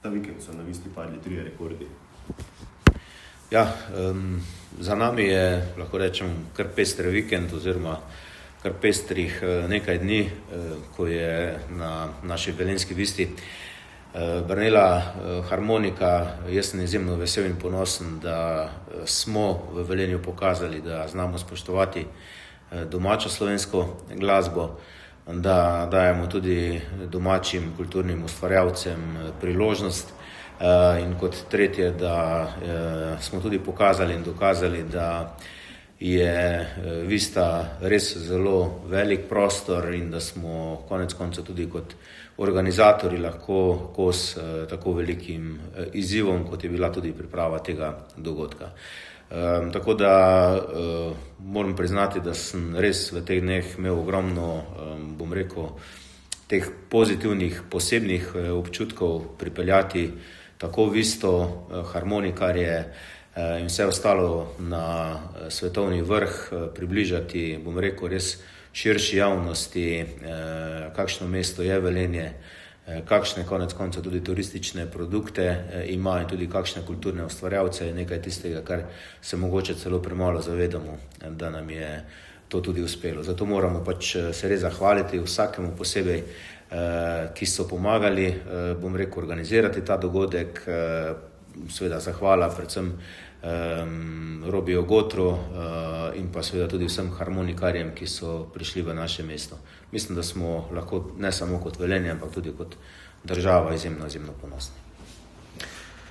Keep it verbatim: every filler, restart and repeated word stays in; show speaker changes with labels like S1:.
S1: Ta vikend so na Visti padli trije rekordi.
S2: Ja, um, za nami je, lahko rečem, kar pester vikend oziroma kar pestrih nekaj dni, ko je na naši Velenjski Visti brnela harmonika. Jaz sem izjemno vesel in ponosen, da smo v Velenju pokazali, da znamo spoštovati domačo slovensko glasbo, da dajemo tudi domačim kulturnim ustvarjalcem priložnost in kot tretje, da smo tudi pokazali in dokazali, da je Vista res zelo velik prostor in da smo konec koncev tudi kot organizatorji lahko kos tako velikim izzivom, kot je bila tudi priprava tega dogodka. Um, tako da uh, moram priznati, da sem res v teh dneh imel ogromno, um, bom rekel, teh pozitivnih, posebnih uh, občutkov pripeljati tako Visto, uh, harmonikarje uh, in vse ostalo na uh, svetovni vrh, uh, približati, bom rekel, res širši javnosti, uh, kakšno mesto je Velenje, kakšne konec konca tudi turistične produkte ima in tudi kakšne kulturne ustvarjalce, je nekaj tistega, kar se mogoče celo premalo zavedamo, da nam je to tudi uspelo. Zato moramo pač se res zahvaliti vsakemu posebej, ki so pomagali, bom rekel, organizirati ta dogodek. Seveda zahvala predvsem um, Robiju Gotru uh, in pa seveda tudi vsem harmonikarjem, ki so prišli v naše mesto. Mislim, da smo lahko ne samo kot Velenje, ampak tudi kot država izjemno, izjemno ponosni.